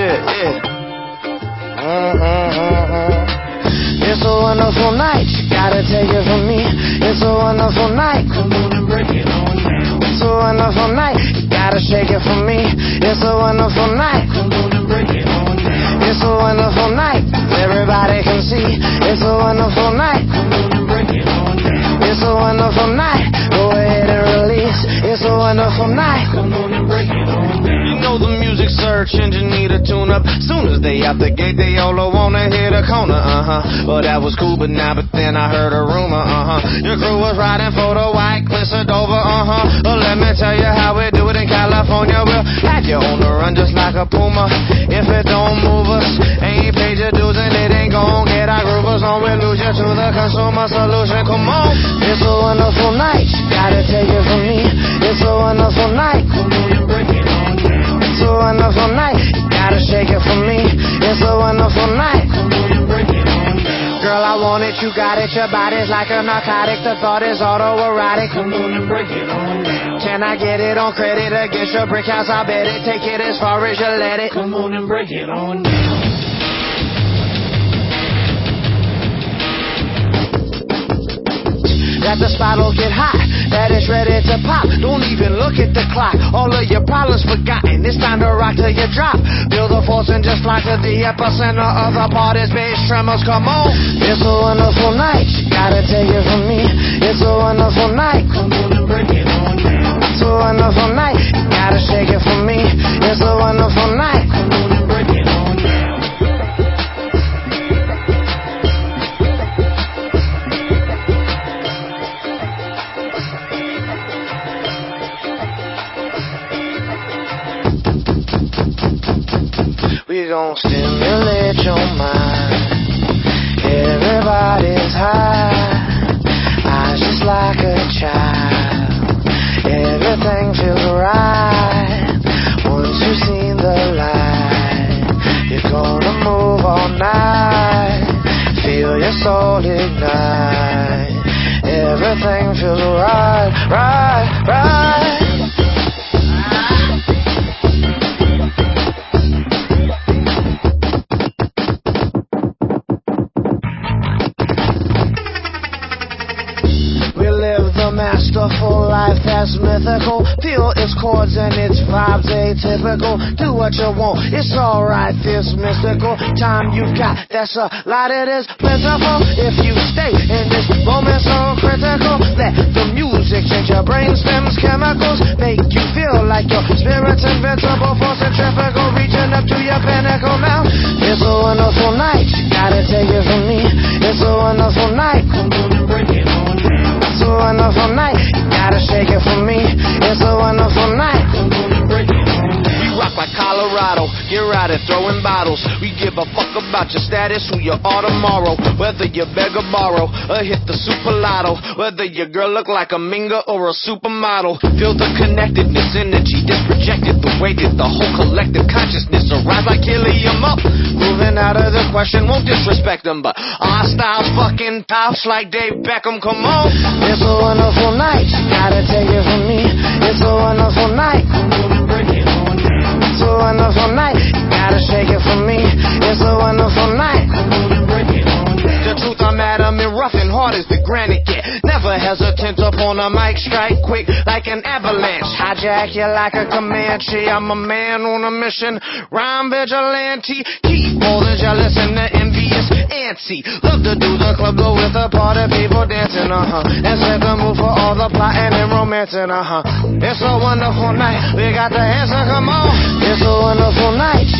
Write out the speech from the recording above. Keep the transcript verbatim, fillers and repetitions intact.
yeah, yeah. Mm-hmm. It's a wonderful night, you gotta take it from me. It's a wonderful night, come on and break it on down. It's a wonderful night, you gotta shake it from me. It's a wonderful night, come on and break it on down. It's a wonderful night, everybody can see. It's a wonderful night, come on and break it on down. It's a wonderful night, go ahead and release. It's a wonderful night, come on and break it on down. You know the music search engine need a tune up. Soon as they out the gate, they all wanna hit a corner, uh-huh. Well, that was cool, but now, but then I heard a rumor, uh-huh. Your crew was riding for the white cliffs of Dover, uh-huh. Well, let me tell you how we do it in California. We'll have you on the run just like a puma. If it don't move us, ain't paid your dues and it ain't gon' get our groovers on. We lose you to the consumer solution, come on. It's a wonderful night, you gotta take it from me. It's a wonderful night, come on and break it on down. It's a wonderful night, you gotta shake it from me. It's a wonderful night, come on and break it on down. Girl, I want it, you got it, your body's like a narcotic. The thought is autoerotic, come on and break it on down. Can I get it on credit against your brick house? I bet it, take it as far as you let it. Come on and break it on down. That the spot'll get hot, that it's ready to pop. Don't even look at the clock, all of your problems forgotten. It's time to rock till you drop. Feel the force and just fly to the epicenter of the party's bass tremors, come on. It's a wonderful night, you gotta take it from me. It's a wonderful night, come on and break it on down. It's a wonderful night, you gotta shake it from me. It's a wonderful night, come on and break it on down. We gon' stimulate your mind. Everybody's high, eyes just like a child. Everything feels right once you've seen the light. You're gonna move all night, feel your soul ignite. Everything feels right, right, right. Masterful life that's mythical. Feel its chords and its vibes atypical. Do what you want, it's alright, this mystical time you've got. That's a lot, it is plentiful. If you stay in this moment so critical that the music change your brain stems chemicals, make you feel like your spirit's invincible, force centrifugal, reaching up to your pinnacle now. It's a wonderful night, you gotta take it from me. It's a wonderful night, come on and break it on down. It's a wonderful night, you gotta shake it for me. It's a wonderful night, come on and break it on down. We rock like Colorado, get right at throwing bottles. We give a fuck about your status, who you are tomorrow. Whether you beg or borrow, or hit the super lotto. Whether your girl look like a minga or a supermodel. Feel the connectedness, energy that's projected. The way that the whole collective consciousness arise like helium up. Moving out of the question, won't disrespect them, but our style's fucking tops like Dave Beckham, come on. It's a wonderful night, you gotta take it from me. It's a wonderful night, come on and break it on down. It's a wonderful night, you gotta shake it from me. It's a wonderful night, come on and break it on down. The truth, I'm adamant, rough and hard as the granite get. Never hesitant upon a mic, strike quick like an avalanche. Hijack you like a Comanche. I'm a man on a mission, rhyme vigilante. Keep all the jealous and the envious antsy. Love to do the club though with a party people dancing, uh-huh. And set the mood for all the plotting and romancing, uh-huh. It's a wonderful night, we got the answer, come on. It's a wonderful night,